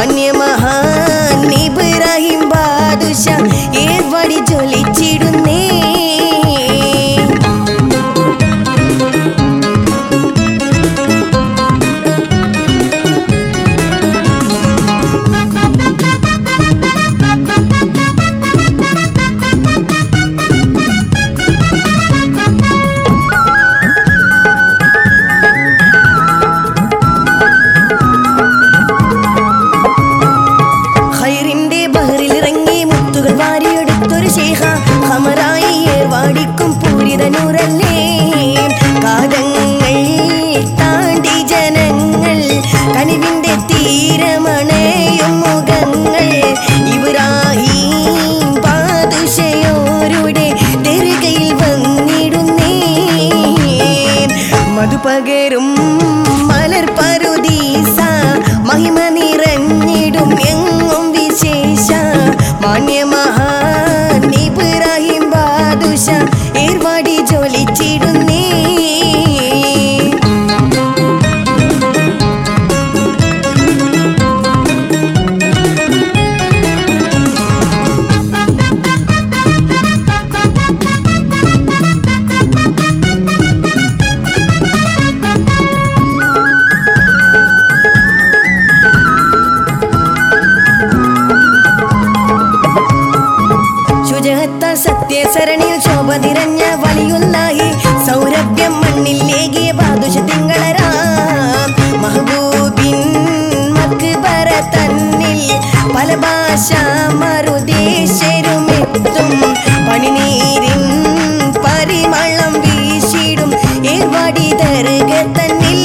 മാന്യ മഹാൻ ഇബ്രാഹിം ബാദുഷ ഏർവാടി ജ്വലിച്ചിടുന്നേ. കാലങ്ങൾ താണ്ടി ജനങ്ങൾ കനിവിന്റെ തീരമണയും മുഖങ്ങൾ ഇബ്രാഹിം ബാദുഷയോരുടെ ദർഗയിൽ വന്നിടുന്നേ. മധുപകരും മലർ പറുദീസ മഹിമ നിറഞ്ഞിടും എങ്ങും വിശേഷ. മാന്യ മഹാൻ ഇബ്രാഹിം ബാദുഷ ഏർവാടി ജ്വലിച്ചിടുന്നേ. സത്യസരണിയിൽ ശോഭ നിറഞ്ഞ വലിയുല്ലാഹി സൗരഭ്യം മണ്ണിലേകിയ ബാദുഷ തിങ്കളരാം. മഹബൂബിൻ മക്ബറ തന്നിൽ പല ഭാഷ മറുദേശരുമെത്തും പണിനീരിൻ പരിമളം വീശിടും ഏർവാടി ദർഗ തന്നിൽ.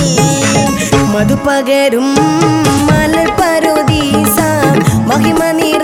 മധുപകരും മലർ പറുദീസ മഹിമ